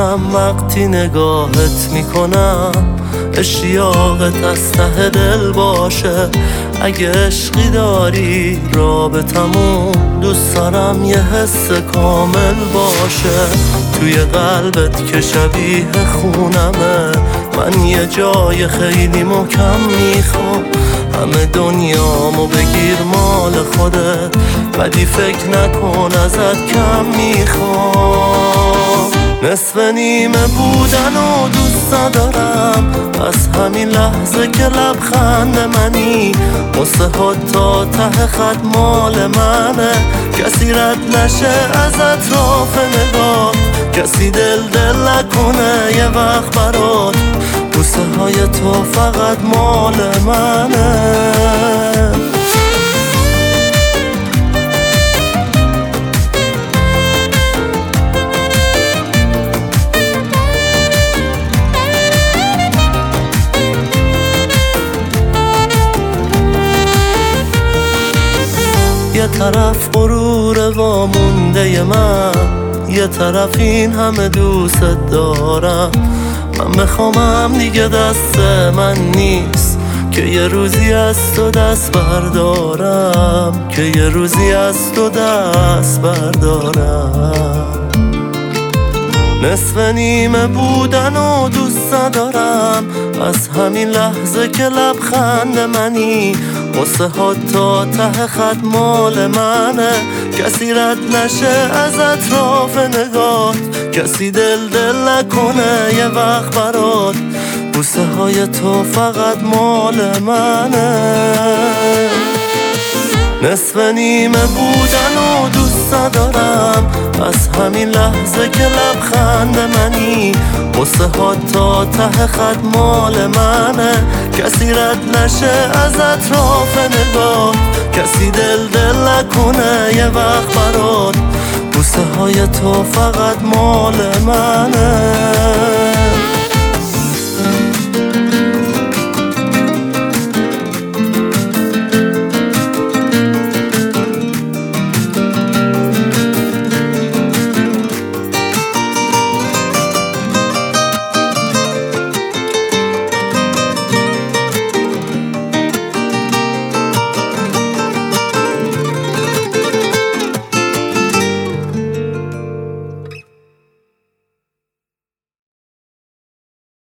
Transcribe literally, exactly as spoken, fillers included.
میکنم وقتی نگاهت میکنم، اشتیاقت از ته دل باشه. اگه عشقی داری رابطمون، دوست دارم یه حس کامل باشه. توی قلبت که شبیه خونمه، من یه جای خیلی محکم میخوام. همه دنیامو بگیر مال خودت، بدی فکر نکن ازت کم میخوام. نصف نیمه بودن و دوست ندارم، از همین لحظه که لبخند منی. مستحات تا ته خط مال منه، کسی رد نشه از اطراف نگاه، کسی دل دل نکنه یه وقت برات. بوسه های تو فقط مال منه. یه طرف غرور وامونده من، یه طرف این همه دوست دارم. من بخوامم دیگه دست من نیست که یه روزی از تو دست بردارم، که یه روزی از تو دست بردارم. نصف نیمه بودن و دوست ندارم، از همین لحظه که لبخند منی. مستحات تا ته خط مال منه، کسی رد نشه از اطراف نگات، کسی دل دل نکنه یه وقت برات. بوسه های تو فقط مال منه. نصف نیمه بودن و دوست ندارم، از همین لحظه که لبخند منی. مستحات تا ته خط مال منه، کسی رد نشه از اطراف نگاه، کسی دل دل نکنه یه وقت برات. بوسه های تو فقط مال منه.